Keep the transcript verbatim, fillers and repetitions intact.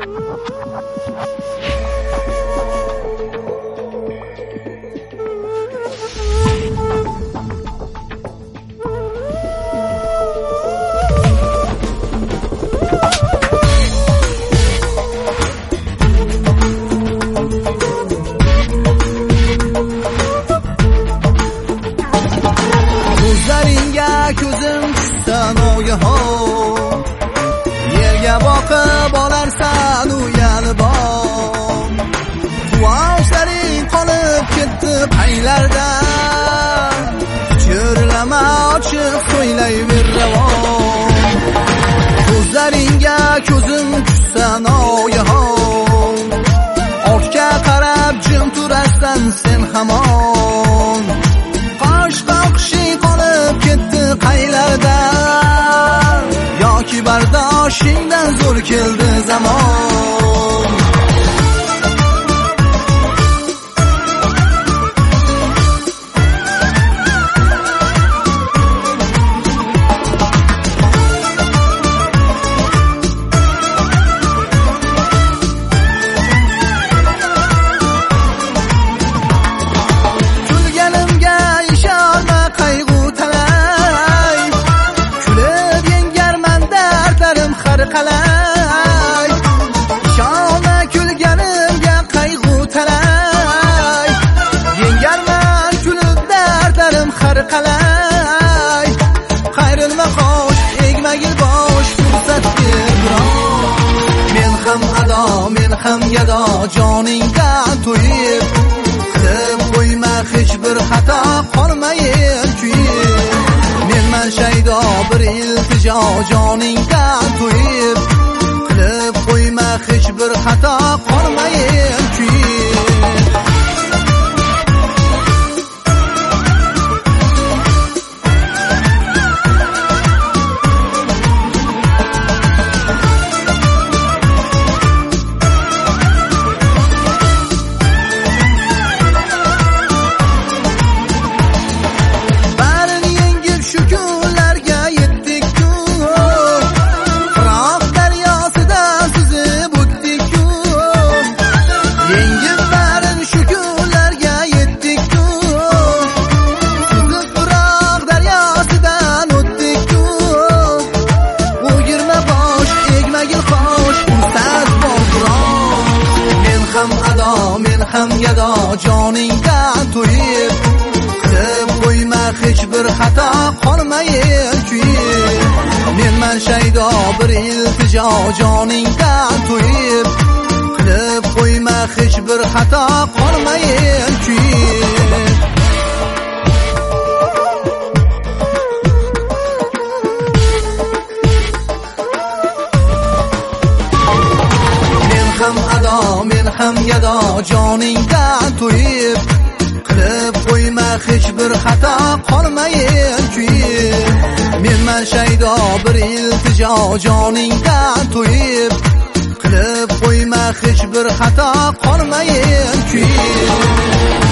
ko'zim tushsa noyahon yerga boqib olarsan uyalibon quvoshlaring qolib ketdi qaylarda cho'rilama ochiq so'ylayver ravon ko'zlaringga ko'zim tushsa noyahon ortga qarab jim turarsan sen hamon qosh qoqishing qolib ketdi qaylarda yoki bardoshingdan zo'r keldi zamon qalay shona kulganimga qayg'u talay yengarman kulib dardlarim har qalay qayrilma qosh egmagil bosh fursat ber biroq men ham ado men ham gado joningdan to'yib qilib qo'yma hech bir xato qolmayin kuyib menman shaydo bir iltijo joningdan to'yib qilib qo'yma hech bir xato qolmayin kuyib ham gado joningdan to'yib qilib qo'yma hech bir xato qolmayin kuyib menman shaydo bir iltijo joningdan to'yib qilib qo'yma hech bir xato qolmayin kuyib ham ado men ham gado joningdan to'yib qilib qo'yma hech bir xato qolmayin kuyib menman shaydo bir iltijo joningdan to'yib qilib qo'yma hech bir xato qolmayin kuyib